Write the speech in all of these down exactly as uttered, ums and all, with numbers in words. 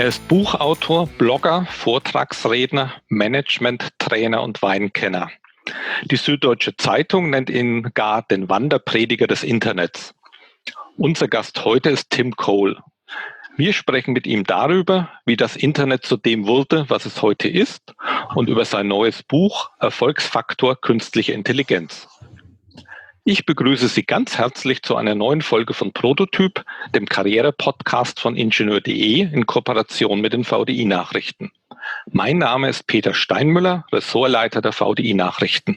Er ist Buchautor, Blogger, Vortragsredner, Management-Trainer und Weinkenner. Die Süddeutsche Zeitung nennt ihn gar den Wanderprediger des Internets. Unser Gast heute ist Tim Cole. Wir sprechen mit ihm darüber, wie das Internet zu dem wurde, was es heute ist, und über sein neues Buch Erfolgsfaktor Künstliche Intelligenz. Ich begrüße Sie ganz herzlich zu einer neuen Folge von Prototyp, dem Karriere-Podcast von Ingenieur punkt de in Kooperation mit den V D I-Nachrichten. Mein Name ist Peter Steinmüller, Ressortleiter der V D I-Nachrichten.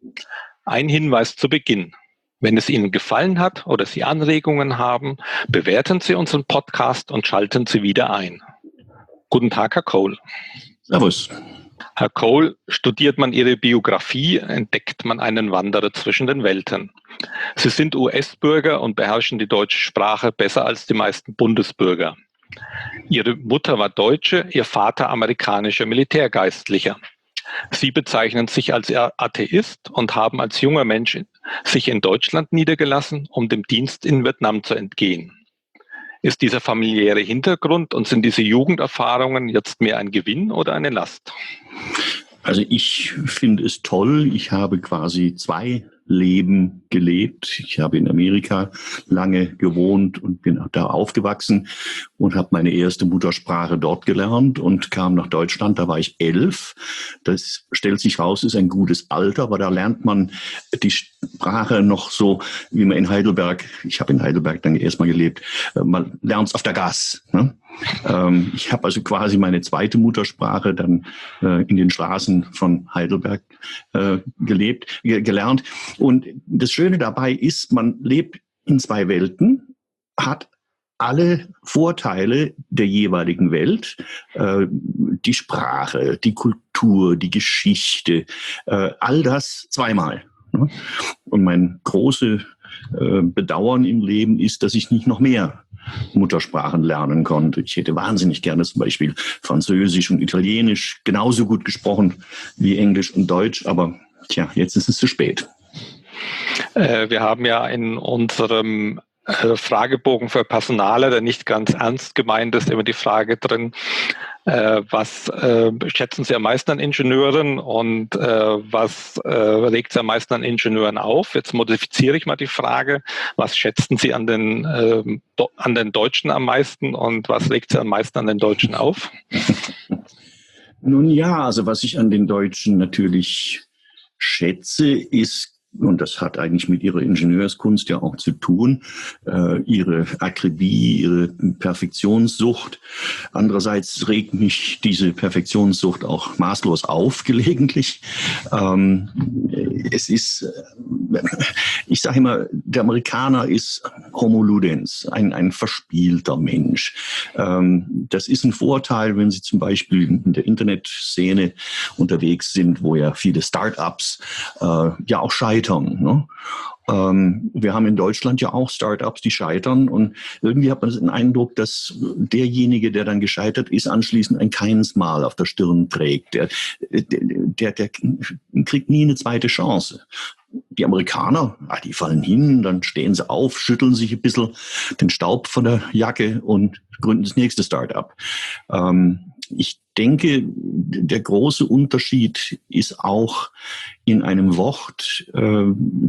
Ein Hinweis zu Beginn. Wenn es Ihnen gefallen hat oder Sie Anregungen haben, bewerten Sie unseren Podcast und schalten Sie wieder ein. Guten Tag, Herr Cole. Servus. Herr Cole, studiert man Ihre Biografie, entdeckt man einen Wanderer zwischen den Welten. Sie sind U S-Bürger und beherrschen die deutsche Sprache besser als die meisten Bundesbürger. Ihre Mutter war Deutsche, Ihr Vater amerikanischer Militärgeistlicher. Sie bezeichnen sich als Atheist und haben als junger Mensch sich in Deutschland niedergelassen, um dem Dienst in Vietnam zu entgehen. Ist dieser familiäre Hintergrund und sind diese Jugenderfahrungen jetzt mehr ein Gewinn oder eine Last? Also ich finde es toll. Ich habe quasi zwei Leben gelebt. Ich habe in Amerika lange gewohnt und bin da aufgewachsen und habe meine erste Muttersprache dort gelernt und kam nach Deutschland. Da war ich elf. Das stellt sich raus, ist ein gutes Alter, aber da lernt man die Sprache noch so, wie man in Heidelberg, ich habe in Heidelberg dann erstmal gelebt, man lernt es auf der Gas. Ne? Ähm, ich habe also quasi meine zweite Muttersprache dann äh, in den Straßen von Heidelberg äh, gelebt, ge- gelernt. Und das Schöne dabei ist, man lebt in zwei Welten, hat alle Vorteile der jeweiligen Welt, äh, die Sprache, die Kultur, die Geschichte, äh, all das zweimal. Ne? Und mein großes äh, Bedauern im Leben ist, dass ich nicht noch mehr Muttersprachen lernen konnte. Ich hätte wahnsinnig gerne zum Beispiel Französisch und Italienisch genauso gut gesprochen wie Englisch und Deutsch, aber tja, jetzt ist es zu spät. Äh, wir haben ja in unserem äh, Fragebogen für Personaler, der nicht ganz ernst gemeint ist, immer die Frage drin, äh, was äh, schätzen Sie am meisten an Ingenieuren und äh, was äh, regt Sie am meisten an Ingenieuren auf? Jetzt modifiziere ich mal die Frage, was schätzen Sie an den, äh, do, an den Deutschen am meisten und was regt Sie am meisten an den Deutschen auf? Nun ja, also was ich an den Deutschen natürlich schätze, ist, und das hat eigentlich mit ihrer Ingenieurskunst ja auch zu tun, äh, ihre Akribie, ihre Perfektionssucht. Andererseits regt mich diese Perfektionssucht auch maßlos auf, gelegentlich. Ähm, es ist, ich sage immer, der Amerikaner ist Homo ludens, ein, ein verspielter Mensch. Ähm, das ist ein Vorteil, wenn Sie zum Beispiel in der Internetszene unterwegs sind, wo ja viele Start-ups äh, ja auch scheitern. Ne? Ähm, wir haben in Deutschland ja auch Start-ups, die scheitern und irgendwie hat man den Eindruck, dass derjenige, der dann gescheitert ist, anschließend ein Keinsmal auf der Stirn trägt. Der, der, der kriegt nie eine zweite Chance. Die Amerikaner, ah, die fallen hin, dann stehen sie auf, schütteln sich ein bisschen den Staub von der Jacke und gründen das nächste Start-up. Ähm, ich denke, der große Unterschied ist auch in einem Wort äh,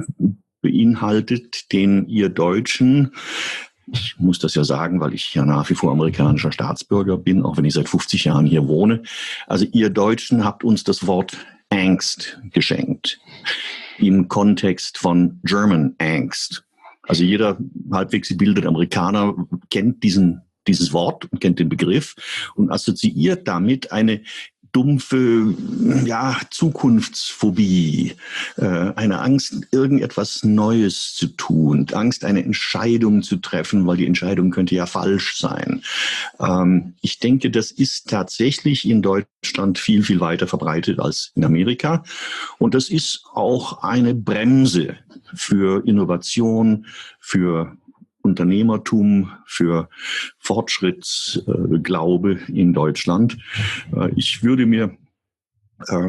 beinhaltet, den ihr Deutschen, ich muss das ja sagen, weil ich ja nach wie vor amerikanischer Staatsbürger bin, auch wenn ich seit fünfzig Jahren hier wohne. Also ihr Deutschen habt uns das Wort Angst geschenkt im Kontext von German Angst. Also jeder halbwegs gebildete Amerikaner kennt diesen dieses Wort und kennt den Begriff und assoziiert damit eine dumpfe, ja, Zukunftsphobie, äh, eine Angst, irgendetwas Neues zu tun, Angst, eine Entscheidung zu treffen, weil die Entscheidung könnte ja falsch sein. Ähm, ich denke, das ist tatsächlich in Deutschland viel, viel weiter verbreitet als in Amerika. Und das ist auch eine Bremse für Innovation, für Unternehmertum, für Fortschrittsglaube in Deutschland. Ich würde mir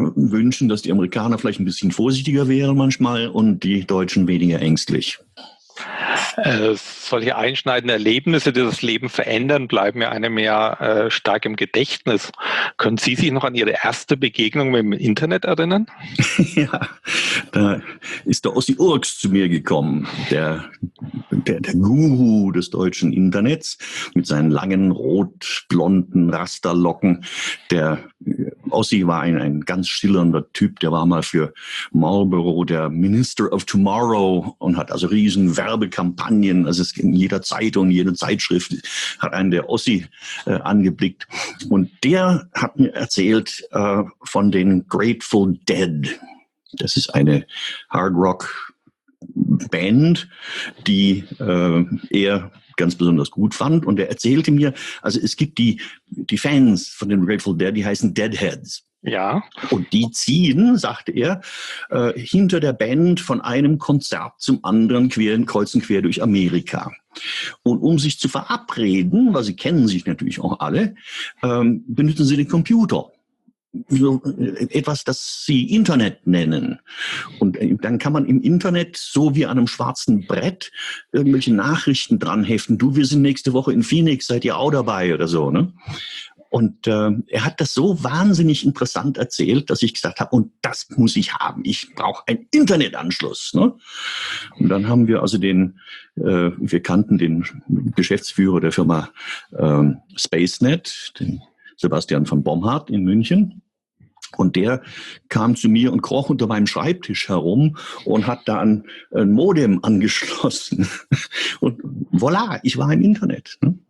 wünschen, dass die Amerikaner vielleicht ein bisschen vorsichtiger wären manchmal und die Deutschen weniger ängstlich. Äh, solche einschneidenden Erlebnisse, die das Leben verändern, bleiben ja einem ja äh, stark im Gedächtnis. Können Sie sich noch an Ihre erste Begegnung mit dem Internet erinnern? Ja, da ist der Ossi Urks zu mir gekommen, der, der, der Guru des deutschen Internets mit seinen langen rot-blonden Rasterlocken. Der Ossi war ein, ein ganz schillernder Typ, der war mal für Marlboro der Minister of Tomorrow und hat also riesen Werbekampagnen, also es in jeder Zeitung, jede Zeitschrift hat einen der Ossi äh, angeblickt. Und der hat mir erzählt äh, von den Grateful Dead. Das ist eine Hard-Rock-Band, die äh, er ganz besonders gut fand. Und er erzählte mir, also es gibt die, die Fans von den Grateful Dead, die heißen Deadheads. Ja. Und die ziehen, sagte er, äh, hinter der Band von einem Konzert zum anderen quer, kreuz und quer durch Amerika. Und um sich zu verabreden, weil sie kennen sich natürlich auch alle, ähm, benutzen sie den Computer. So, etwas, das sie Internet nennen. Und dann kann man im Internet so wie an einem schwarzen Brett irgendwelche Nachrichten dran heften. Du, wir sind nächste Woche in Phoenix, seid ihr auch dabei oder so, ne? Und äh, er hat das so wahnsinnig interessant erzählt, dass ich gesagt habe, und das muss ich haben. Ich brauche einen Internetanschluss. Ne? Und dann haben wir also den, äh, wir kannten den Geschäftsführer der Firma äh, SpaceNet, den Sebastian von Bomhard in München. Und der kam zu mir und kroch unter meinem Schreibtisch herum und hat da ein, ein Modem angeschlossen. Und voilà, ich war im Internet. Ne?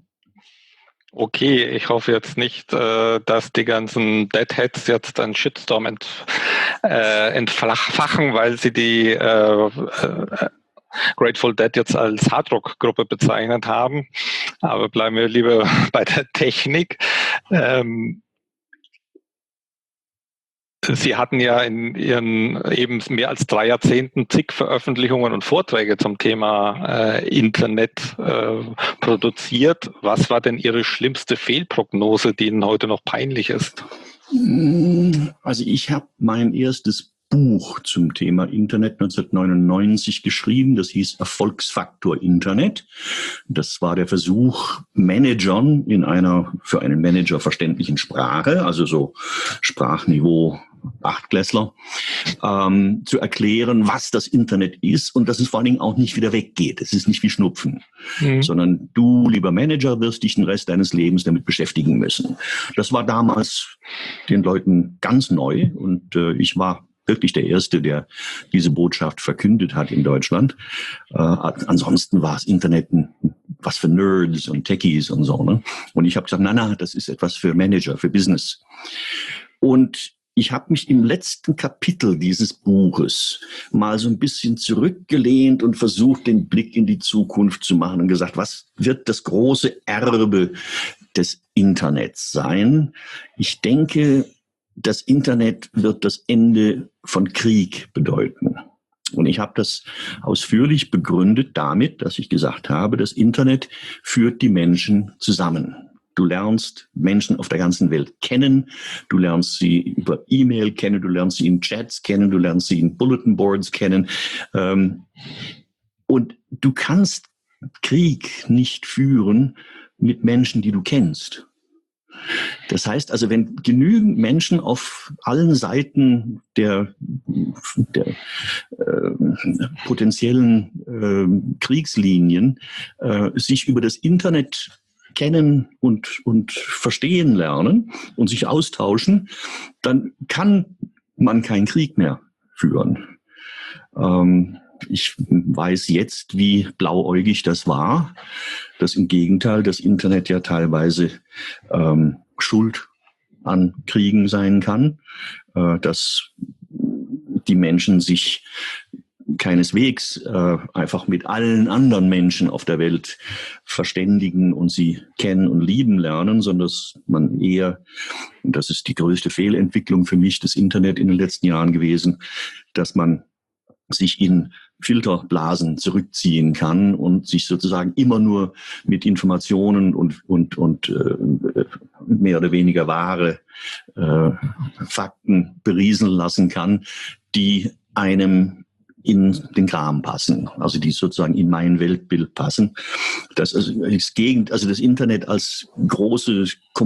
Okay, ich hoffe jetzt nicht, äh, dass die ganzen Deadheads jetzt einen Shitstorm ent, äh, entfachen, weil sie die äh, äh, Grateful Dead jetzt als Hardrock-Gruppe bezeichnet haben. Aber bleiben wir lieber bei der Technik. Ähm, Sie hatten ja in Ihren eben mehr als drei Jahrzehnten zig Veröffentlichungen und Vorträge zum Thema äh, Internet äh, produziert. Was war denn Ihre schlimmste Fehlprognose, die Ihnen heute noch peinlich ist? Also ich habe mein erstes Buch zum Thema Internet neunzehnhundertneunundneunzig geschrieben. Das hieß Erfolgsfaktor Internet. Das war der Versuch, Managern in einer für einen Manager verständlichen Sprache, also so Sprachniveau Achtklässler, ähm, zu erklären, was das Internet ist und dass es vor allen Dingen auch nicht wieder weggeht. Es ist nicht wie Schnupfen, mhm. sondern du, lieber Manager, wirst dich den Rest deines Lebens damit beschäftigen müssen. Das war damals den Leuten ganz neu und äh, ich war wirklich der Erste, der diese Botschaft verkündet hat in Deutschland. Äh, ansonsten war das Internet ein, was für Nerds und Techies und so. Ne? Und ich habe gesagt, na, na, das ist etwas für Manager, für Business. Und ich habe mich im letzten Kapitel dieses Buches mal so ein bisschen zurückgelehnt und versucht, den Blick in die Zukunft zu machen und gesagt, was wird das große Erbe des Internets sein? Ich denke, das Internet wird das Ende von Krieg bedeuten. Und ich habe das ausführlich begründet damit, dass ich gesagt habe, das Internet führt die Menschen zusammen. Du lernst Menschen auf der ganzen Welt kennen, du lernst sie über E-Mail kennen, du lernst sie in Chats kennen, du lernst sie in Bulletin Boards kennen. Und du kannst Krieg nicht führen mit Menschen, die du kennst. Das heißt also, wenn genügend Menschen auf allen Seiten der, der äh, potenziellen äh, Kriegslinien äh, sich über das Internet kennen und, und verstehen lernen und sich austauschen, dann kann man keinen Krieg mehr führen. Ähm, ich weiß jetzt, wie blauäugig das war, dass im Gegenteil das Internet ja teilweise ähm, schuld an Kriegen sein kann, äh, dass die Menschen sich keineswegs äh, einfach mit allen anderen Menschen auf der Welt verständigen und sie kennen und lieben lernen, sondern dass man eher, und das ist die größte Fehlentwicklung für mich des Internet in den letzten Jahren gewesen, dass man sich in Filterblasen zurückziehen kann und sich sozusagen immer nur mit Informationen und und und äh, mehr oder weniger wahre äh, Fakten berieseln lassen kann, die einem in den Kram passen, also die sozusagen in mein Weltbild passen. Das also das Gegend, also das Internet als große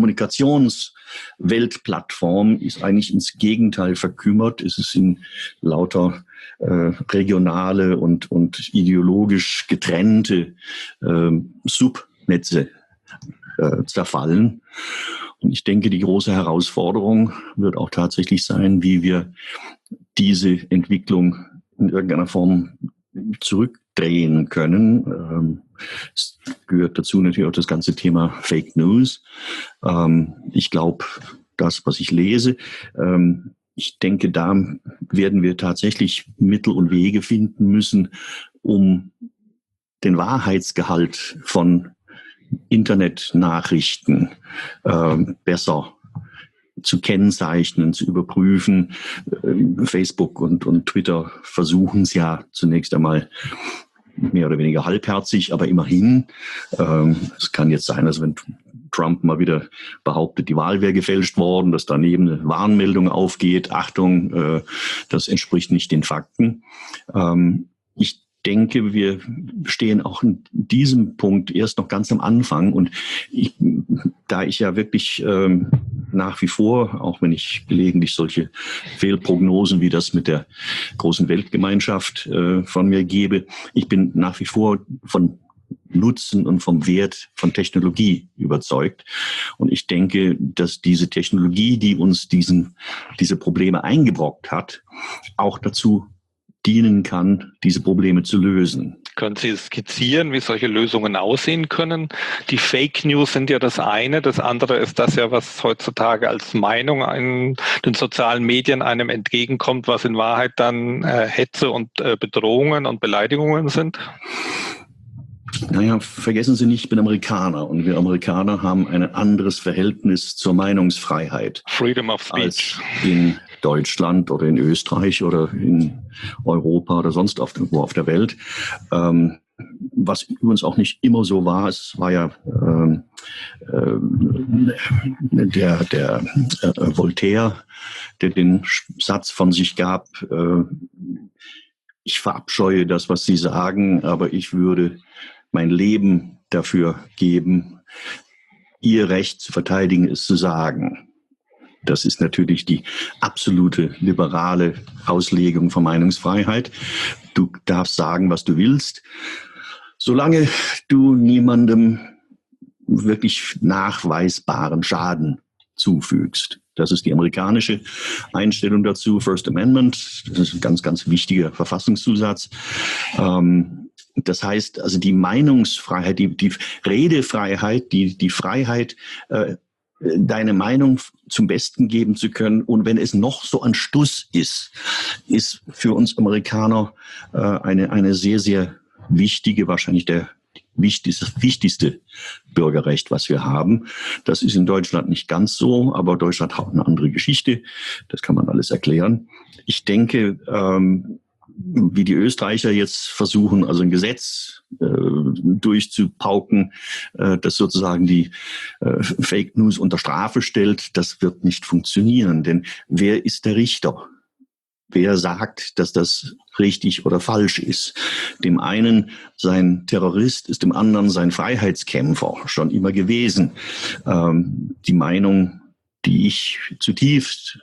Kommunikationsweltplattform ist eigentlich ins Gegenteil verkümmert. Es ist in lauter äh, regionale und und ideologisch getrennte äh, Subnetze äh, zerfallen. Und ich denke, die große Herausforderung wird auch tatsächlich sein, wie wir diese Entwicklung in irgendeiner Form zurückdrehen können. Ähm, es gehört dazu natürlich auch das ganze Thema Fake News. Ähm, ich glaube, das, was ich lese, ähm, ich denke, da werden wir tatsächlich Mittel und Wege finden müssen, um den Wahrheitsgehalt von Internetnachrichten äh, besser zu kennzeichnen, zu überprüfen. Facebook und, und Twitter versuchen es ja zunächst einmal mehr oder weniger halbherzig, aber immerhin. Ähm, es kann jetzt sein, dass wenn Trump mal wieder behauptet, die Wahl wäre gefälscht worden, dass daneben eine Warnmeldung aufgeht, Achtung, äh, das entspricht nicht den Fakten. Ähm, ich denke, wir stehen auch in diesem Punkt erst noch ganz am Anfang. Und ich, da ich ja wirklich ähm, nach wie vor, auch wenn ich gelegentlich solche Fehlprognosen wie das mit der großen Weltgemeinschaft äh, von mir gebe, ich bin nach wie vor von Nutzen und vom Wert von Technologie überzeugt. Und ich denke, dass diese Technologie, die uns diesen, diese Probleme eingebrockt hat, auch dazu dienen kann, diese Probleme zu lösen. Können Sie skizzieren, wie solche Lösungen aussehen können? Die Fake News sind ja das eine. Das andere ist das ja, was heutzutage als Meinung in den sozialen Medien einem entgegenkommt, was in Wahrheit dann äh, Hetze und äh, Bedrohungen und Beleidigungen sind. Naja, vergessen Sie nicht, ich bin Amerikaner und wir Amerikaner haben ein anderes Verhältnis zur Meinungsfreiheit. Freedom of Speech. Als in Deutschland oder in Österreich oder in Europa oder sonst auf, wo auf der Welt. Ähm, was übrigens auch nicht immer so war, es war ja ähm, äh, der, der äh, Voltaire, der den Satz von sich gab, äh, ich verabscheue das, was Sie sagen, aber ich würde mein Leben dafür geben, Ihr Recht zu verteidigen, es zu sagen. Das ist natürlich die absolute liberale Auslegung von Meinungsfreiheit. Du darfst sagen, was du willst, solange du niemandem wirklich nachweisbaren Schaden zufügst. Das ist die amerikanische Einstellung dazu, First Amendment. Das ist ein ganz, ganz wichtiger Verfassungszusatz. Ähm, Das heißt, also die Meinungsfreiheit, die, die Redefreiheit, die, die Freiheit, äh, deine Meinung zum Besten geben zu können. Und wenn es noch so ein Stuss ist, ist für uns Amerikaner äh, eine, eine sehr, sehr wichtige, wahrscheinlich der wichtigste, wichtigste Bürgerrecht, was wir haben. Das ist in Deutschland nicht ganz so, aber Deutschland hat eine andere Geschichte. Das kann man alles erklären. Ich denke, ähm, wie die Österreicher jetzt versuchen, also ein Gesetz äh, durchzupauken, äh, das sozusagen die äh, Fake News unter Strafe stellt, das wird nicht funktionieren. Denn wer ist der Richter? Wer sagt, dass das richtig oder falsch ist? Dem einen sein Terrorist ist dem anderen sein Freiheitskämpfer, schon immer gewesen. Ähm, die Meinung, die ich zutiefst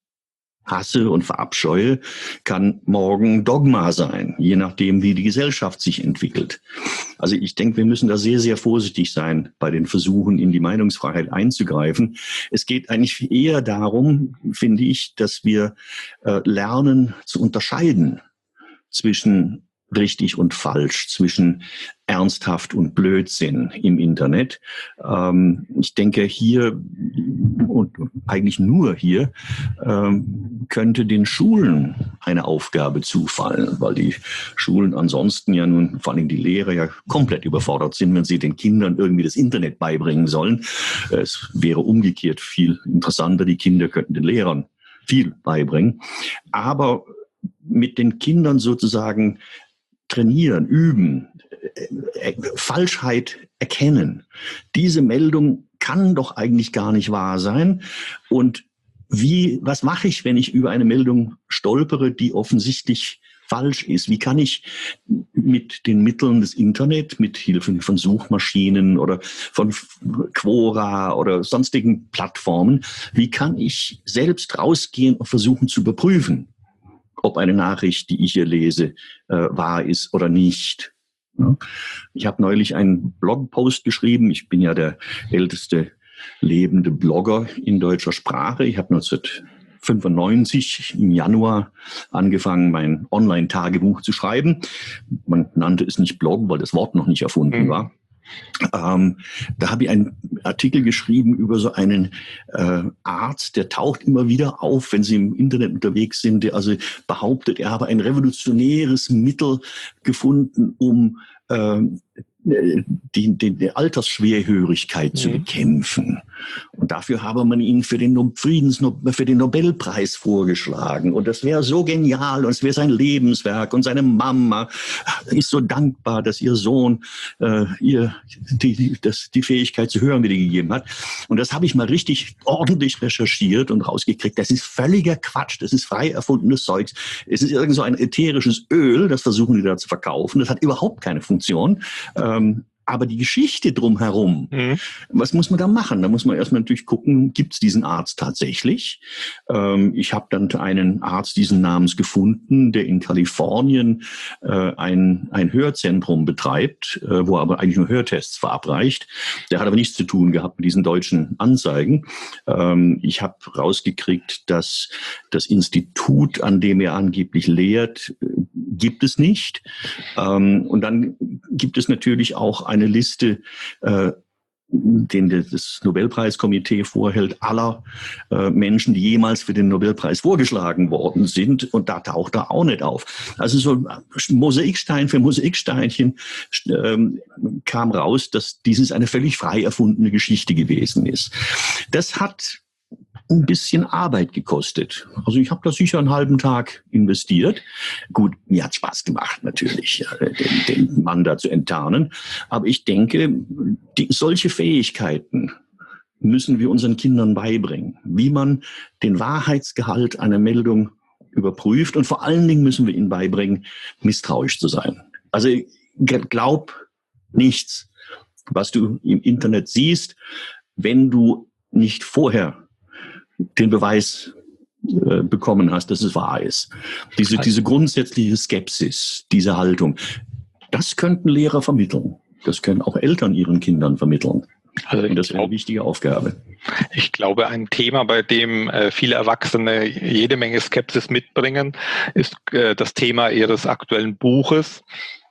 hasse und verabscheue, kann morgen Dogma sein, je nachdem, wie die Gesellschaft sich entwickelt. Also ich denke, wir müssen da sehr, sehr vorsichtig sein bei den Versuchen, in die Meinungsfreiheit einzugreifen. Es geht eigentlich eher darum, finde ich, dass wir äh, lernen zu unterscheiden zwischen richtig und falsch, zwischen ernsthaft und Blödsinn im Internet. Ähm, ich denke, hier und eigentlich nur hier ähm, könnte den Schulen eine Aufgabe zufallen, weil die Schulen ansonsten ja nun, vor allem die Lehrer, ja komplett überfordert sind, wenn sie den Kindern irgendwie das Internet beibringen sollen. Es wäre umgekehrt viel interessanter, die Kinder könnten den Lehrern viel beibringen. Aber mit den Kindern sozusagen trainieren, üben, äh, Falschheit erkennen. Diese Meldung kann doch eigentlich gar nicht wahr sein. Und wie, was mache ich, wenn ich über eine Meldung stolpere, die offensichtlich falsch ist. Wie kann ich mit den Mitteln des Internet, mit Hilfe von Suchmaschinen oder von Quora oder sonstigen Plattformen, wie kann ich selbst rausgehen und versuchen zu überprüfen, ob eine Nachricht, die ich hier lese, äh, wahr ist oder nicht. Ja. Ich habe neulich einen Blogpost geschrieben. Ich bin ja der älteste lebende Blogger in deutscher Sprache. Ich habe neunzehnhundertfünfundneunzig im Januar angefangen, mein Online-Tagebuch zu schreiben. Man nannte es nicht Blog, weil das Wort noch nicht erfunden mhm. war. Ähm, da habe ich einen Artikel geschrieben über so einen äh, Arzt, der taucht immer wieder auf, wenn Sie im Internet unterwegs sind, der also behauptet, er habe ein revolutionäres Mittel gefunden, um äh, die, die, die Altersschwerhörigkeit mhm. zu bekämpfen. Und dafür habe man ihn für den Friedens, für den Nobelpreis vorgeschlagen. Und das wäre so genial und es wäre sein Lebenswerk. Und seine Mama ist so dankbar, dass ihr Sohn äh, ihr die, die, das, die Fähigkeit zu hören wieder gegeben hat. Und das habe ich mal richtig ordentlich recherchiert und rausgekriegt. Das ist völliger Quatsch. Das ist frei erfundenes Zeugs. Es ist irgend so ein ätherisches Öl, das versuchen die da zu verkaufen. Das hat überhaupt keine Funktion. Ähm, aber die Geschichte drumherum, mhm. was muss man da machen? Da muss man erstmal natürlich gucken, gibt es diesen Arzt tatsächlich? Ähm, ich habe dann einen Arzt diesen Namens gefunden, der in Kalifornien äh, ein, ein Hörzentrum betreibt, äh, wo er aber eigentlich nur Hörtests verabreicht. Der hat aber nichts zu tun gehabt mit diesen deutschen Anzeigen. Ähm, ich habe rausgekriegt, dass das Institut, an dem er angeblich lehrt, gibt es nicht. Ähm, und dann gibt es natürlich auch eine Liste, äh, den das Nobelpreiskomitee vorhält, aller äh, Menschen, die jemals für den Nobelpreis vorgeschlagen worden sind. Und da taucht er auch nicht auf. Also so Mosaikstein für Mosaiksteinchen ähm, kam raus, dass dieses eine völlig frei erfundene Geschichte gewesen ist. Das hat ein bisschen Arbeit gekostet. Also ich habe da sicher einen halben Tag investiert. Gut, mir hat Spaß gemacht natürlich, den, den Mann da zu enttarnen. Aber ich denke, die, solche Fähigkeiten müssen wir unseren Kindern beibringen. Wie man den Wahrheitsgehalt einer Meldung überprüft. Und vor allen Dingen müssen wir ihnen beibringen, misstrauisch zu sein. Also glaub nichts, was du im Internet siehst, wenn du nicht vorher den Beweis äh, bekommen hast, dass es wahr ist. Diese, diese grundsätzliche Skepsis, diese Haltung, das könnten Lehrer vermitteln. Das können auch Eltern ihren Kindern vermitteln. Also und das ist eine wichtige Aufgabe. Ich glaube, ein Thema, bei dem äh, viele Erwachsene jede Menge Skepsis mitbringen, ist äh, das Thema ihres aktuellen Buches.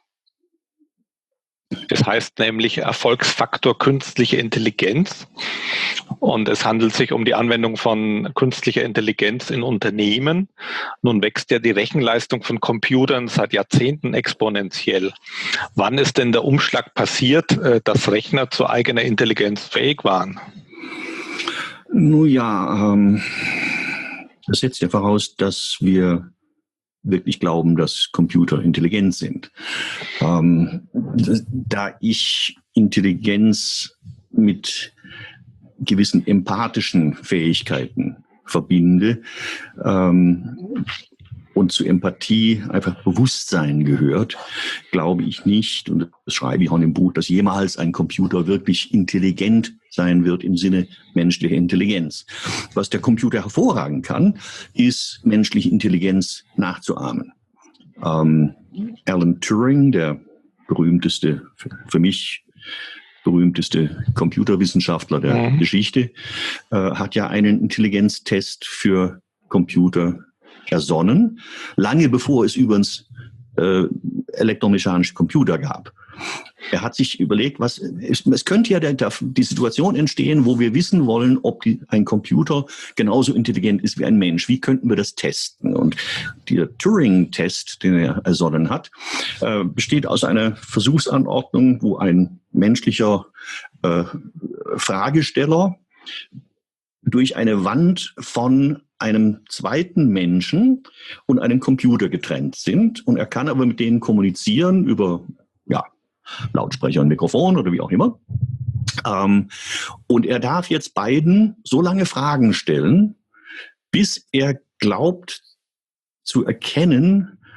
Es heißt nämlich Erfolgsfaktor künstliche Intelligenz. Und es handelt sich um die Anwendung von künstlicher Intelligenz in Unternehmen. Nun wächst ja die Rechenleistung von Computern seit Jahrzehnten exponentiell. Wann ist denn der Umschlag passiert, dass Rechner zu eigener Intelligenz fähig waren? Nun ja, ähm, das setzt ja voraus, dass wir wirklich glauben, dass Computer intelligent sind. Ähm, da ich Intelligenz mit gewissen empathischen Fähigkeiten verbinde ähm, und zu Empathie einfach Bewusstsein gehört, glaube ich nicht, und das schreibe ich auch im Buch, dass jemals ein Computer wirklich intelligent sein wird im Sinne menschlicher Intelligenz. Was der Computer hervorragen kann, ist menschliche Intelligenz nachzuahmen. Ähm, Alan Turing, der berühmteste, für mich berühmteste Computerwissenschaftler der mhm. Geschichte, äh, hat ja einen Intelligenztest für Computer ersonnen, lange bevor es übrigens äh, elektromechanische Computer gab. Er hat sich überlegt, was es, es könnte ja der, der, die Situation entstehen, wo wir wissen wollen, ob die, ein Computer genauso intelligent ist wie ein Mensch. Wie könnten wir das testen? Und der Turing-Test, den er ersonnen hat, äh, besteht aus einer Versuchsanordnung, wo ein menschlicher äh, Fragesteller durch eine Wand von einem zweiten Menschen und einem Computer getrennt sind. Und er kann aber mit denen kommunizieren über ja, Lautsprecher und Mikrofon oder wie auch immer. Ähm, und er darf jetzt beiden so lange Fragen stellen, bis er glaubt zu erkennen,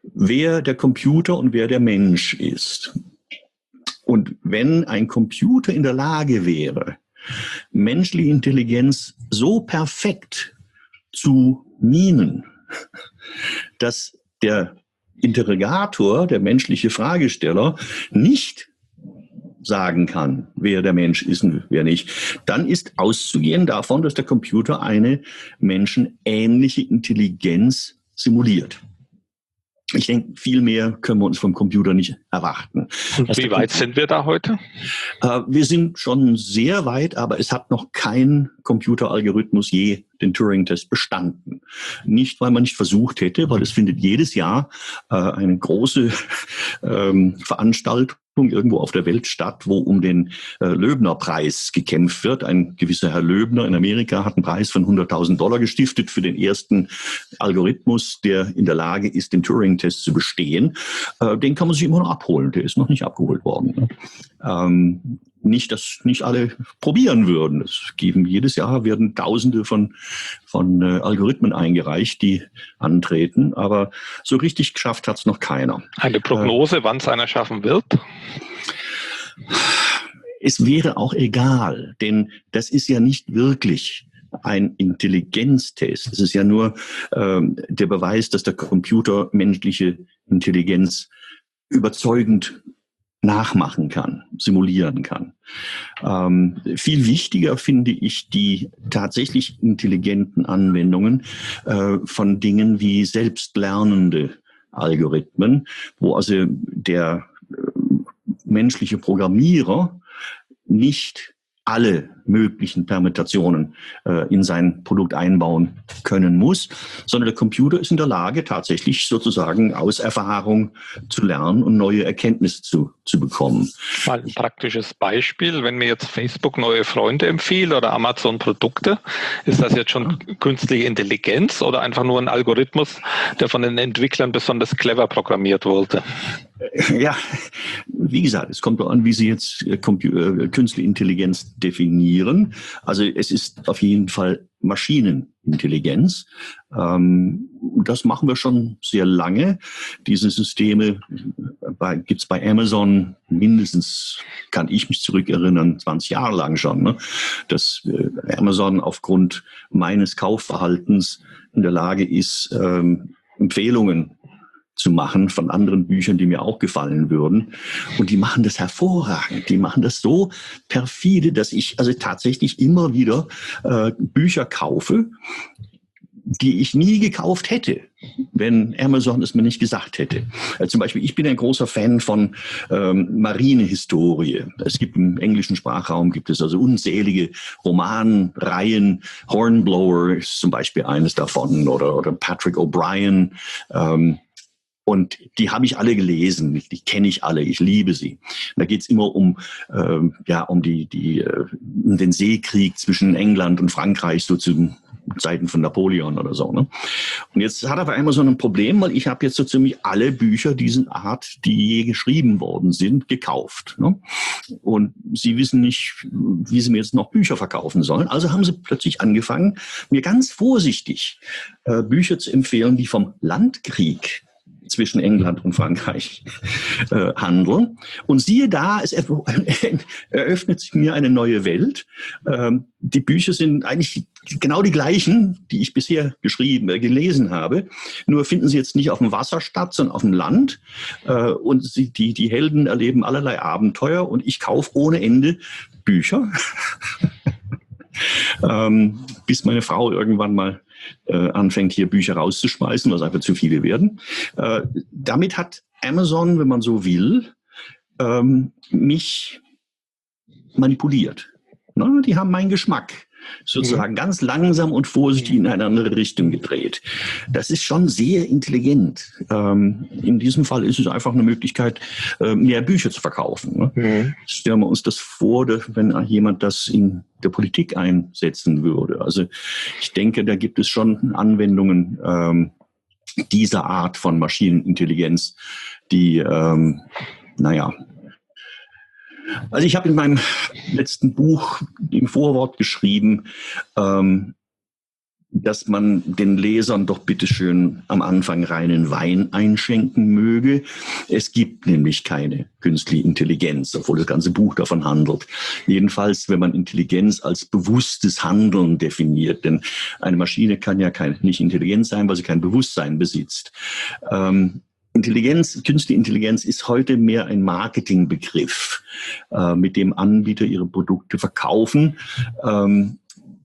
wer der Computer und wer der Mensch ist. Und wenn ein Computer in der Lage wäre, menschliche Intelligenz so perfekt zu mimen, dass der Interrogator, der menschliche Fragesteller, nicht sagen kann, wer der Mensch ist und wer nicht, dann ist auszugehen davon, dass der Computer eine menschenähnliche Intelligenz simuliert. Ich denke, viel mehr können wir uns vom Computer nicht erwarten. Und wie weit sind wir da heute? Äh, wir sind schon sehr weit, aber es hat noch kein Computeralgorithmus je den Turing-Test bestanden. Nicht, weil man nicht versucht hätte, weil es findet jedes Jahr äh, eine große ähm, Veranstaltung irgendwo auf der Welt statt, wo um den äh, Loebner-Preis gekämpft wird. Ein gewisser Herr Loebner in Amerika hat einen Preis von hunderttausend Dollar gestiftet für den ersten Algorithmus, der in der Lage ist, den Turing-Test zu bestehen. Äh, den kann man sich immer noch abholen. Der ist noch nicht abgeholt worden. Ne? Ähm, nicht, dass nicht alle probieren würden. Es geben jedes Jahr werden Tausende von von äh, Algorithmen eingereicht, die antreten, aber so richtig geschafft hat es noch keiner. Eine Prognose, äh, wann es einer schaffen wird? Es wäre auch egal, denn das ist ja nicht wirklich ein Intelligenztest. Es ist ja nur ähm, der Beweis, dass der Computer menschliche Intelligenz überzeugend nachmachen kann, simulieren kann. Ähm, viel wichtiger finde ich die tatsächlich intelligenten Anwendungen äh, von Dingen wie selbstlernende Algorithmen, wo also der äh, menschliche Programmierer nicht alle möglichen Permutationen äh, in sein Produkt einbauen können muss, sondern der Computer ist in der Lage, tatsächlich sozusagen aus Erfahrung zu lernen und neue Erkenntnisse zu, zu bekommen. Mal ein praktisches Beispiel, wenn mir jetzt Facebook neue Freunde empfiehlt oder Amazon Produkte, ist das jetzt schon künstliche Intelligenz oder einfach nur ein Algorithmus, der von den Entwicklern besonders clever programmiert wurde? Ja, wie gesagt, es kommt doch an, wie Sie jetzt künstliche Intelligenz definieren. Also es ist auf jeden Fall Maschinenintelligenz. Ähm, das machen wir schon sehr lange. Diese Systeme gibt es bei Amazon mindestens, kann ich mich zurückerinnern, zwanzig Jahre lang schon, ne? Dass äh, Amazon aufgrund meines Kaufverhaltens in der Lage ist, ähm, Empfehlungen zu machen von anderen Büchern, die mir auch gefallen würden. Und die machen das hervorragend. Die machen das so perfide, dass ich also tatsächlich immer wieder äh, Bücher kaufe, die ich nie gekauft hätte, wenn Amazon es mir nicht gesagt hätte. Also zum Beispiel, ich bin ein großer Fan von ähm, Marinehistorie. Es gibt im englischen Sprachraum gibt es also unzählige Romanreihen. Hornblower ist zum Beispiel eines davon oder, oder Patrick O'Brien. Ähm, Und die habe ich alle gelesen, die, die kenne ich alle, ich liebe sie. Da geht es immer um, ähm, ja, um die, die, äh, um den Seekrieg zwischen England und Frankreich, so zu Zeiten von Napoleon oder so. Ne? Und jetzt hat aber einmal so ein Problem, weil ich habe jetzt so ziemlich alle Bücher dieser Art, die je geschrieben worden sind, gekauft. Ne? Und sie wissen nicht, wie sie mir jetzt noch Bücher verkaufen sollen. Also haben sie plötzlich angefangen, mir ganz vorsichtig äh, Bücher zu empfehlen, die vom Landkrieg zwischen England und Frankreich äh, handeln. Und siehe da, es eröffnet sich mir eine neue Welt. Ähm, die Bücher sind eigentlich genau die gleichen, die ich bisher geschrieben, äh, gelesen habe. Nur finden sie jetzt nicht auf dem Wasser statt, sondern auf dem Land. Äh, und sie, die, die Helden erleben allerlei Abenteuer und ich kaufe ohne Ende Bücher. ähm, bis meine Frau irgendwann mal Äh, anfängt, hier Bücher rauszuschmeißen, was einfach zu viele werden. Äh, damit hat Amazon, wenn man so will, ähm, mich manipuliert. Na, die haben meinen Geschmack sozusagen mhm. ganz langsam und vorsichtig in eine andere Richtung gedreht. Das ist schon sehr intelligent. Ähm, in diesem Fall ist es einfach eine Möglichkeit, äh, mehr Bücher zu verkaufen. Ne? Mhm. Stellen wir uns das vor, wenn jemand das in der Politik einsetzen würde. Also ich denke, da gibt es schon Anwendungen ähm, dieser Art von Maschinenintelligenz, die, ähm, naja, also ich habe in meinem letzten Buch im Vorwort geschrieben, ähm, dass man den Lesern doch bitteschön am Anfang reinen Wein einschenken möge. Es gibt nämlich keine künstliche Intelligenz, obwohl das ganze Buch davon handelt. Jedenfalls, wenn man Intelligenz als bewusstes Handeln definiert, denn eine Maschine kann ja kein, nicht intelligent sein, weil sie kein Bewusstsein besitzt. Ähm, Intelligenz, künstliche Intelligenz ist heute mehr ein Marketingbegriff, äh, mit dem Anbieter ihre Produkte verkaufen. Ähm,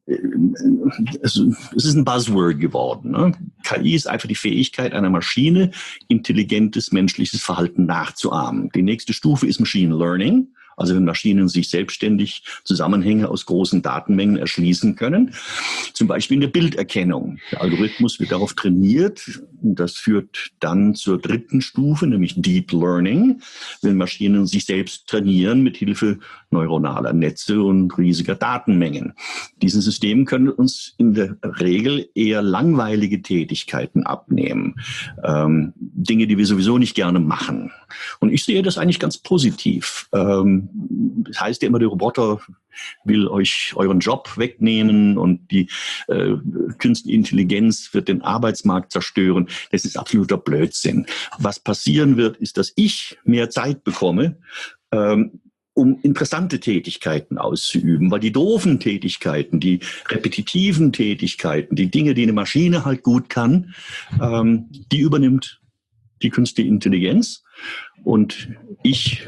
es, es ist ein Buzzword geworden. Ne? K I ist einfach die Fähigkeit einer Maschine, intelligentes menschliches Verhalten nachzuahmen. Die nächste Stufe ist Machine Learning. Also wenn Maschinen sich selbstständig Zusammenhänge aus großen Datenmengen erschließen können. Zum Beispiel in der Bilderkennung. Der Algorithmus wird darauf trainiert. Und das führt dann zur dritten Stufe, nämlich Deep Learning, wenn Maschinen sich selbst trainieren mit Hilfe neuronaler Netze und riesiger Datenmengen. Diese Systeme können uns in der Regel eher langweilige Tätigkeiten abnehmen. Ähm, Dinge, die wir sowieso nicht gerne machen. Und ich sehe das eigentlich ganz positiv. Ähm, Das heißt ja immer, der Roboter will euch euren Job wegnehmen und die äh, künstliche Intelligenz wird den Arbeitsmarkt zerstören. Das ist absoluter Blödsinn. Was passieren wird, ist, dass ich mehr Zeit bekomme, ähm, um interessante Tätigkeiten auszuüben, weil die doofen Tätigkeiten, die repetitiven Tätigkeiten, die Dinge, die eine Maschine halt gut kann, ähm, die übernimmt die künstliche Intelligenz und ich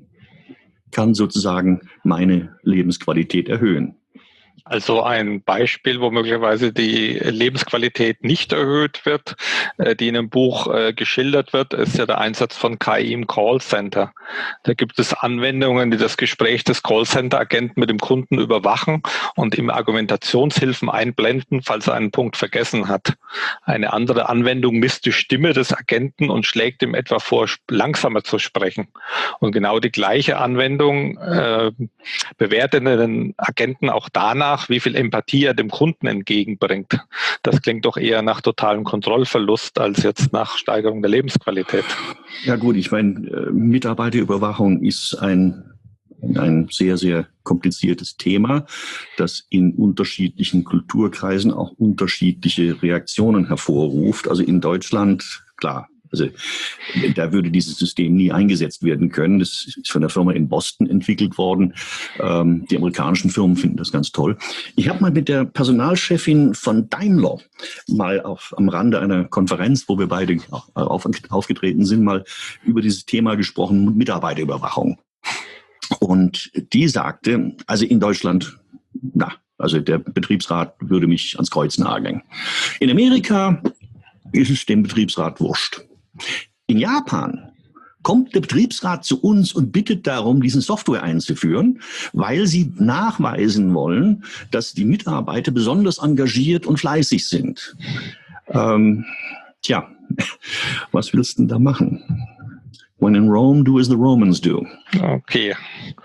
kann sozusagen meine Lebensqualität erhöhen. Also ein Beispiel, wo möglicherweise die Lebensqualität nicht erhöht wird, die in einem Buch geschildert wird, ist ja der Einsatz von K I im Callcenter. Da gibt es Anwendungen, die das Gespräch des Callcenter-Agenten mit dem Kunden überwachen und ihm Argumentationshilfen einblenden, falls er einen Punkt vergessen hat. Eine andere Anwendung misst die Stimme des Agenten und schlägt ihm etwa vor, langsamer zu sprechen. Und genau die gleiche Anwendung äh, bewertet den Agenten auch danach, wie viel Empathie er dem Kunden entgegenbringt. Das klingt doch eher nach totalem Kontrollverlust als jetzt nach Steigerung der Lebensqualität. Ja gut, ich meine, Mitarbeiterüberwachung ist ein, ein sehr, sehr kompliziertes Thema, das in unterschiedlichen Kulturkreisen auch unterschiedliche Reaktionen hervorruft. Also in Deutschland, klar, also da würde dieses System nie eingesetzt werden können. Das ist von der Firma in Boston entwickelt worden. Ähm, die amerikanischen Firmen finden das ganz toll. Ich habe mal mit der Personalchefin von Daimler mal auf, am Rande einer Konferenz, wo wir beide auf, aufgetreten sind, mal über dieses Thema gesprochen, Mitarbeiterüberwachung. Und die sagte, also in Deutschland, na, also der Betriebsrat würde mich ans Kreuz nageln. In Amerika ist es dem Betriebsrat wurscht. In Japan kommt der Betriebsrat zu uns und bittet darum, diesen Software einzuführen, weil sie nachweisen wollen, dass die Mitarbeiter besonders engagiert und fleißig sind. Ähm, tja, was willst du denn da machen? When in Rome, do as the Romans do. Okay.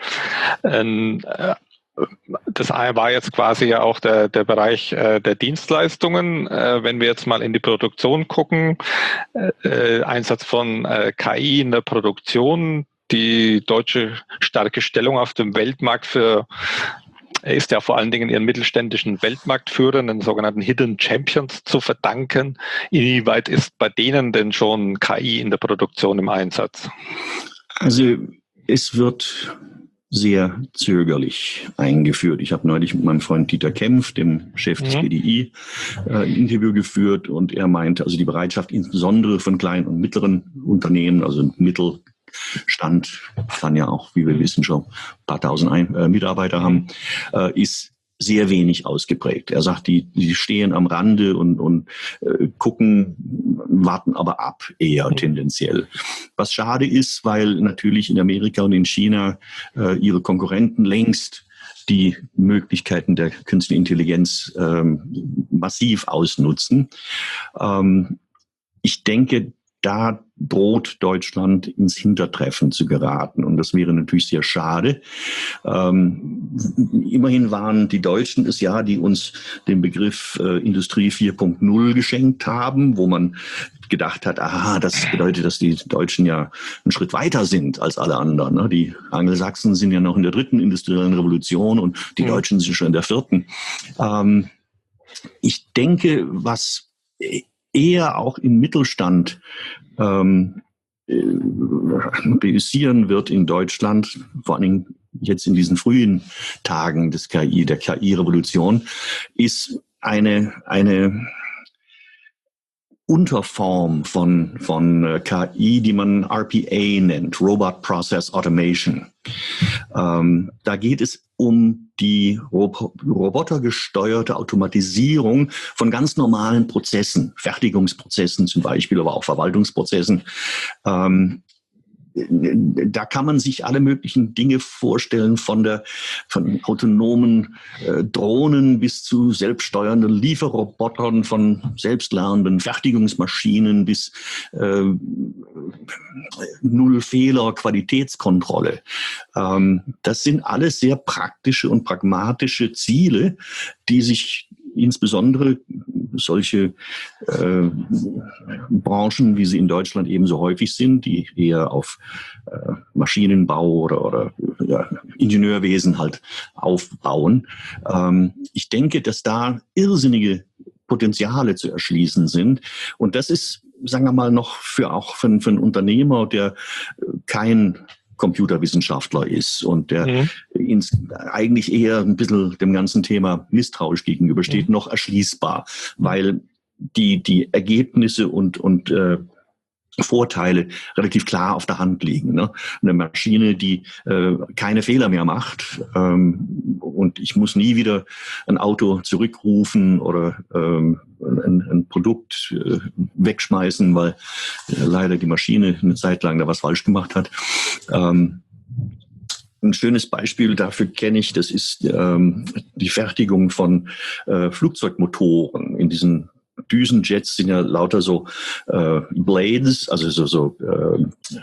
Ähm, äh Das war jetzt quasi ja auch der, der Bereich äh, der Dienstleistungen. Äh, wenn wir jetzt mal in die Produktion gucken, äh, Einsatz von äh, K I in der Produktion, die deutsche starke Stellung auf dem Weltmarkt für ist ja vor allen Dingen ihren mittelständischen Weltmarktführern, den sogenannten Hidden Champions, zu verdanken. Inwieweit ist bei denen denn schon K I in der Produktion im Einsatz? Also es wird sehr zögerlich eingeführt. Ich habe neulich mit meinem Freund Dieter Kempf, dem Chef des B D I, äh, ein Interview geführt und er meinte, also die Bereitschaft insbesondere von kleinen und mittleren Unternehmen, also Mittelstand kann ja auch, wie wir wissen, schon ein paar tausend ein, äh, Mitarbeiter haben, äh, ist sehr wenig ausgeprägt. Er sagt, die, die stehen am Rande und, und äh, gucken, warten aber ab, eher tendenziell. Was schade ist, weil natürlich in Amerika und in China äh, ihre Konkurrenten längst die Möglichkeiten der künstlichen Intelligenz ähm, massiv ausnutzen. Ähm, ich denke, da droht Deutschland ins Hintertreffen zu geraten. Und das wäre natürlich sehr schade. Ähm, immerhin waren die Deutschen es ja, die uns den Begriff äh, Industrie vier Punkt null geschenkt haben, wo man gedacht hat, aha, das bedeutet, dass die Deutschen ja einen Schritt weiter sind als alle anderen. Ne? Die Angelsachsen sind ja noch in der dritten industriellen Revolution und die Deutschen sind schon in der vierten. Ähm, ich denke, was eher auch im Mittelstand ähm, realisieren wird in Deutschland, vor allem jetzt in diesen frühen Tagen des K I, der K I-Revolution, ist eine, eine Unterform von, von K I, die man R P A nennt, Robot Process Automation. Ähm, da geht es um die Rob- robotergesteuerte Automatisierung von ganz normalen Prozessen, Fertigungsprozessen zum Beispiel, aber auch Verwaltungsprozessen. Ähm, Da kann man sich alle möglichen Dinge vorstellen, von der von autonomen äh, Drohnen bis zu selbststeuernden Lieferrobotern, von selbstlernenden Fertigungsmaschinen bis äh, Null-Fehler-Qualitätskontrolle. Ähm, das sind alles sehr praktische und pragmatische Ziele, die sich insbesondere solche äh, Branchen, wie sie in Deutschland eben so häufig sind, die eher auf äh, Maschinenbau oder, oder ja, Ingenieurwesen halt aufbauen. Ähm, ich denke, dass da irrsinnige Potenziale zu erschließen sind. Und das ist, sagen wir mal, noch für auch für, für einen Unternehmer, der kein Computerwissenschaftler ist und der mhm. ins, eigentlich eher ein bisschen dem ganzen Thema misstrauisch gegenübersteht, mhm. noch erschließbar, weil die, die Ergebnisse und, und äh, Vorteile relativ klar auf der Hand liegen. Ne? Eine Maschine, die äh, keine Fehler mehr macht ähm, und ich muss nie wieder ein Auto zurückrufen oder ähm, ein, ein Produkt äh, wegschmeißen, weil äh, leider die Maschine eine Zeit lang da was falsch gemacht hat. Ähm, Ein schönes Beispiel dafür kenne ich, das ist ähm, die Fertigung von äh, Flugzeugmotoren. In diesen Düsenjets sind ja lauter so äh, Blades, also so, so äh,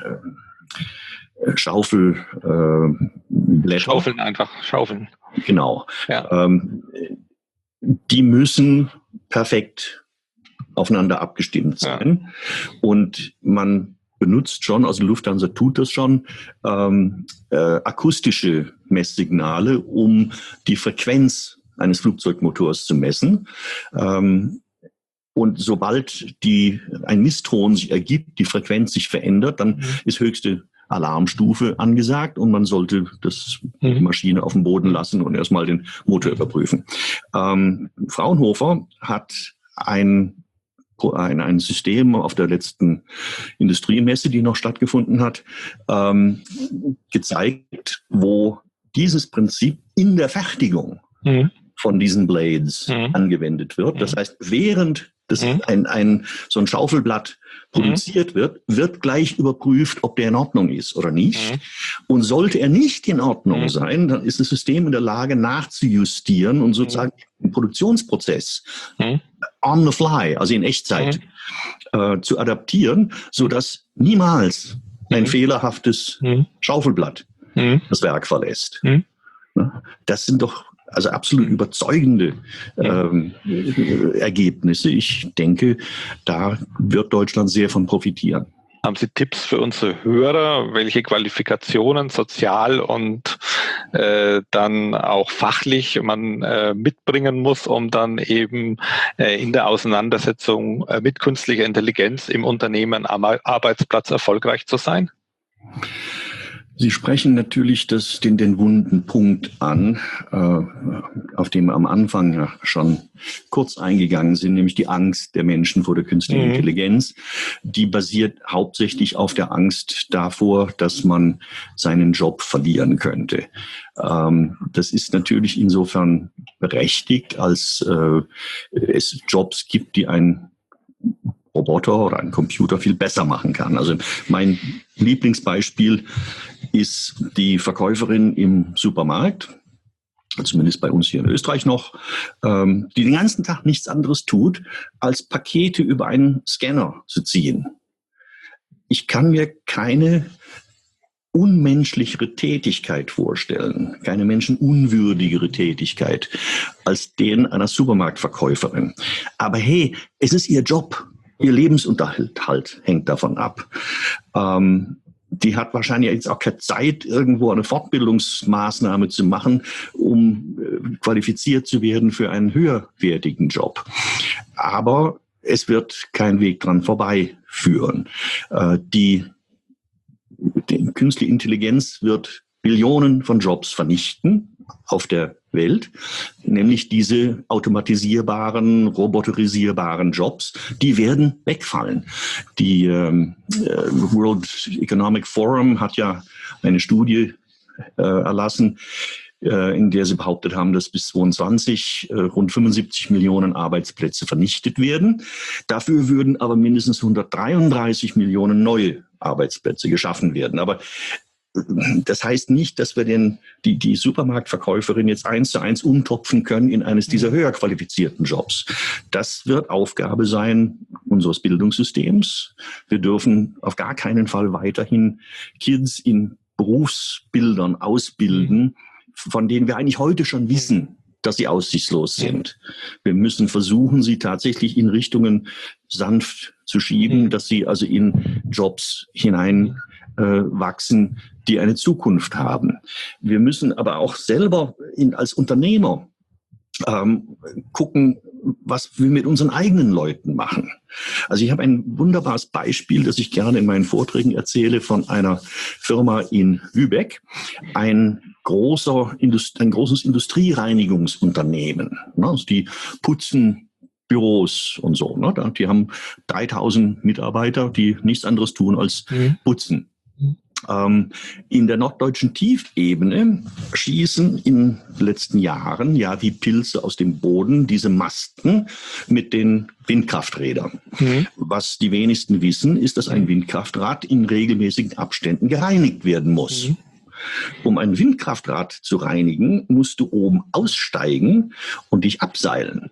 äh, Schaufel, äh, Blätter. Schaufeln einfach, Schaufeln. Genau. Ja. Ähm, die müssen perfekt aufeinander abgestimmt sein. Ja. Und man benutzt schon, also Lufthansa tut das schon, ähm, äh, akustische Messsignale, um die Frequenz eines Flugzeugmotors zu messen. Ähm, und sobald die, ein Misston sich ergibt, die Frequenz sich verändert, dann mhm. ist höchste Alarmstufe angesagt und man sollte das, mhm. die Maschine auf dem Boden lassen und erstmal den Motor überprüfen. Ähm, Fraunhofer hat ein Ein, ein System auf der letzten Industriemesse, die noch stattgefunden hat, ähm, gezeigt, wo dieses Prinzip in der Fertigung mhm. von diesen Blades mhm. angewendet wird. Das heißt, während das mhm. ein, ein, so ein Schaufelblatt produziert mhm. wird, wird gleich überprüft, ob der in Ordnung ist oder nicht. Mhm. Und sollte er nicht in Ordnung mhm. sein, dann ist das System in der Lage nachzujustieren und sozusagen mhm. den Produktionsprozess mhm. on the fly, also in Echtzeit, mhm. äh, zu adaptieren, sodass niemals ein mhm. fehlerhaftes mhm. Schaufelblatt mhm. das Werk verlässt. Mhm. Das sind doch also absolut überzeugende ähm, Ergebnisse. Ich denke, da wird Deutschland sehr von profitieren. Haben Sie Tipps für unsere Hörer, welche Qualifikationen sozial und äh, dann auch fachlich man äh, mitbringen muss, um dann eben äh, in der Auseinandersetzung äh, mit künstlicher Intelligenz im Unternehmen am Arbeitsplatz erfolgreich zu sein? Sie sprechen natürlich das, den, den wunden Punkt an, äh, auf den wir am Anfang ja schon kurz eingegangen sind, nämlich die Angst der Menschen vor der künstlichen mhm. Intelligenz. Die basiert hauptsächlich auf der Angst davor, dass man seinen Job verlieren könnte. Ähm, das ist natürlich insofern berechtigt, als äh, es Jobs gibt, die ein Roboter oder ein Computer viel besser machen kann. Also mein Lieblingsbeispiel ist die Verkäuferin im Supermarkt, zumindest bei uns hier in Österreich noch, ähm, die den ganzen Tag nichts anderes tut, als Pakete über einen Scanner zu ziehen. Ich kann mir keine unmenschlichere Tätigkeit vorstellen, keine menschenunwürdigere Tätigkeit als den einer Supermarktverkäuferin. Aber hey, es ist ihr Job. Ihr Lebensunterhalt halt hängt davon ab. Ähm, die hat wahrscheinlich jetzt auch keine Zeit, irgendwo eine Fortbildungsmaßnahme zu machen, um äh, qualifiziert zu werden für einen höherwertigen Job. Aber es wird kein Weg dran vorbeiführen. Äh, die, die künstliche Intelligenz wird Billionen von Jobs vernichten auf der Welt, nämlich diese automatisierbaren, roboterisierbaren Jobs, die werden wegfallen. Die ähm, World Economic Forum hat ja eine Studie äh, erlassen, äh, in der sie behauptet haben, dass bis zweitausendzweiundzwanzig äh, rund fünfundsiebzig Millionen Arbeitsplätze vernichtet werden. Dafür würden aber mindestens hundertdreiunddreißig Millionen neue Arbeitsplätze geschaffen werden. Aber das heißt nicht, dass wir den, die, die Supermarktverkäuferin jetzt eins zu eins umtopfen können in eines dieser höher qualifizierten Jobs. Das wird Aufgabe sein unseres Bildungssystems. Wir dürfen auf gar keinen Fall weiterhin Kids in Berufsbildern ausbilden, von denen wir eigentlich heute schon wissen, dass sie aussichtslos sind. Wir müssen versuchen, sie tatsächlich in Richtungen sanft zu schieben, dass sie also in Jobs hinein äh, wachsen, die eine Zukunft haben. Wir müssen aber auch selber in, als Unternehmer ähm, gucken, was wir mit unseren eigenen Leuten machen. Also ich habe ein wunderbares Beispiel, das ich gerne in meinen Vorträgen erzähle, von einer Firma in Lübeck, ein großer Indust- ein großes Industriereinigungsunternehmen. Also die putzen Büros und so. Die haben dreitausend Mitarbeiter, die nichts anderes tun als putzen. Ähm, in der norddeutschen Tiefebene schießen in den letzten Jahren ja wie Pilze aus dem Boden diese Masten mit den Windkrafträdern. Mhm. Was die wenigsten wissen, ist, dass ein Windkraftrad in regelmäßigen Abständen gereinigt werden muss. Mhm. Um ein Windkraftrad zu reinigen, musst du oben aussteigen und dich abseilen.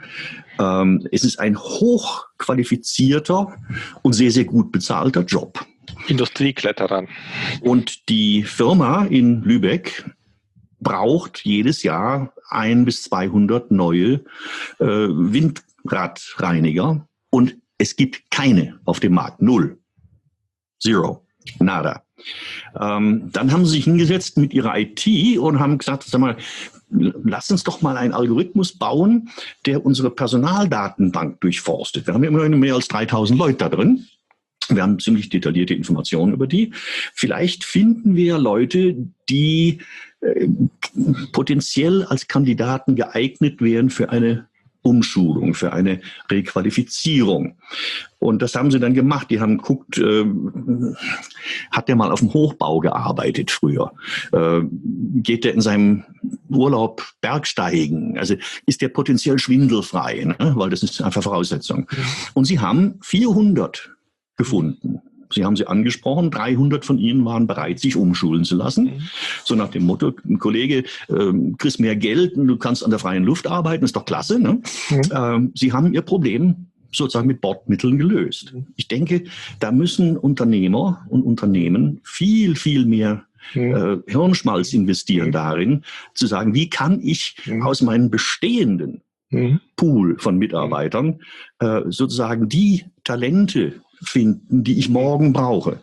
Ähm, es ist ein hochqualifizierter und sehr, sehr gut bezahlter Job. Industriekletterern. Und die Firma in Lübeck braucht jedes Jahr ein bis zweihundert neue äh, Windradreiniger und es gibt keine auf dem Markt. Null. Zero. Nada. Ähm, dann haben sie sich hingesetzt mit ihrer I T und haben gesagt, sag mal, lass uns doch mal einen Algorithmus bauen, der unsere Personaldatenbank durchforstet. Wir haben ja immerhin mehr als dreitausend Leute da drin. Wir haben ziemlich detaillierte Informationen über die. Vielleicht finden wir Leute, die äh, potenziell als Kandidaten geeignet wären für eine Umschulung, für eine Requalifizierung. Und das haben sie dann gemacht. Die haben geguckt, äh, hat der mal auf dem Hochbau gearbeitet früher? Äh, geht der in seinem Urlaub Bergsteigen? Also ist der potenziell schwindelfrei, ne? Weil das ist einfach Voraussetzung. Und sie haben vierhundert gefunden. Sie haben sie angesprochen, dreihundert von ihnen waren bereit, sich umschulen zu lassen. Mhm. So nach dem Motto, ein Kollege, äh, kriegst mehr Geld und du kannst an der freien Luft arbeiten, ist doch klasse. Ne? Mhm. Ähm, sie haben ihr Problem sozusagen mit Bordmitteln gelöst. Mhm. Ich denke, da müssen Unternehmer und Unternehmen viel, viel mehr mhm. äh, Hirnschmalz investieren mhm. darin, zu sagen, wie kann ich mhm. aus meinen bestehenden mhm. Pool von Mitarbeitern äh, sozusagen die Talente finden, die ich morgen brauche.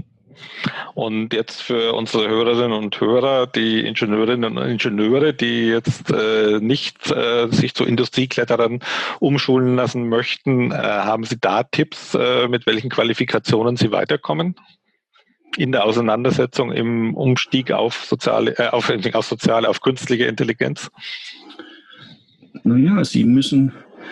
Und jetzt für unsere Hörerinnen und Hörer, die Ingenieurinnen und Ingenieure, die jetzt äh, nicht äh, sich zu Industriekletterern umschulen lassen möchten, äh, haben Sie da Tipps, äh, mit welchen Qualifikationen Sie weiterkommen in der Auseinandersetzung im Umstieg auf soziale, äh, auf, auf soziale, auf künstliche Intelligenz? Naja, Sie müssen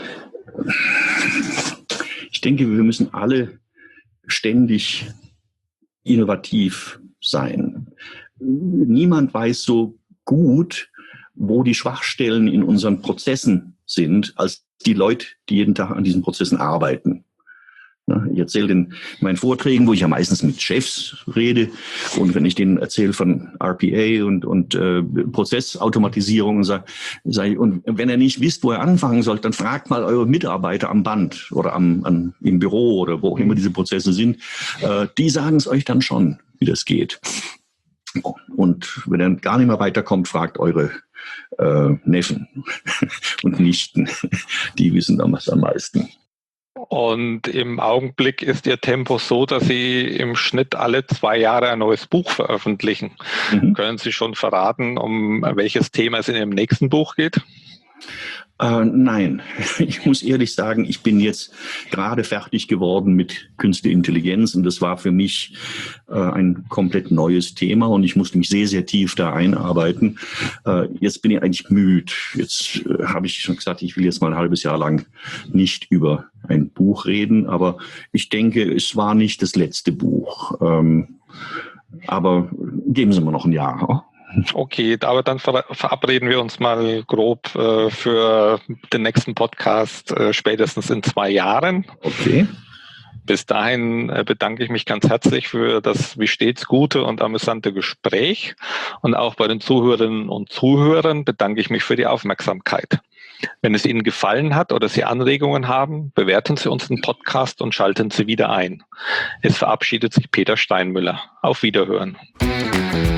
Ich denke, wir müssen alle ständig innovativ sein. Niemand weiß so gut, wo die Schwachstellen in unseren Prozessen sind, als die Leute, die jeden Tag an diesen Prozessen arbeiten. Ich erzähle in meinen Vorträgen, wo ich ja meistens mit Chefs rede, und wenn ich denen erzähle von R P A und, und äh, Prozessautomatisierung und sage, sag, und wenn ihr nicht wisst, wo ihr anfangen sollt, dann fragt mal eure Mitarbeiter am Band oder am, am, im Büro oder wo auch immer diese Prozesse sind. Äh, die sagen es euch dann schon, wie das geht. Und wenn ihr gar nicht mehr weiterkommt, fragt eure äh, Neffen und Nichten. Die wissen damals am meisten. Und im Augenblick ist Ihr Tempo so, dass Sie im Schnitt alle zwei Jahre ein neues Buch veröffentlichen. Mhm. Können Sie schon verraten, um welches Thema es in Ihrem nächsten Buch geht? Äh, nein, ich muss ehrlich sagen, ich bin jetzt gerade fertig geworden mit Künstliche Intelligenz und das war für mich äh, ein komplett neues Thema und ich musste mich sehr, sehr tief da einarbeiten. Äh, jetzt bin ich eigentlich müde. Jetzt äh, habe ich schon gesagt, ich will jetzt mal ein halbes Jahr lang nicht über ein Buch reden, aber ich denke, es war nicht das letzte Buch. Ähm, aber geben Sie mir noch ein Jahr. Okay, aber dann ver- verabreden wir uns mal grob äh, für den nächsten Podcast äh, spätestens in zwei Jahren. Okay. Bis dahin äh, bedanke ich mich ganz herzlich für das wie stets gute und amüsante Gespräch. Und auch bei den Zuhörerinnen und Zuhörern bedanke ich mich für die Aufmerksamkeit. Wenn es Ihnen gefallen hat oder Sie Anregungen haben, bewerten Sie unseren Podcast und schalten Sie wieder ein. Es verabschiedet sich Peter Steinmüller. Auf Wiederhören.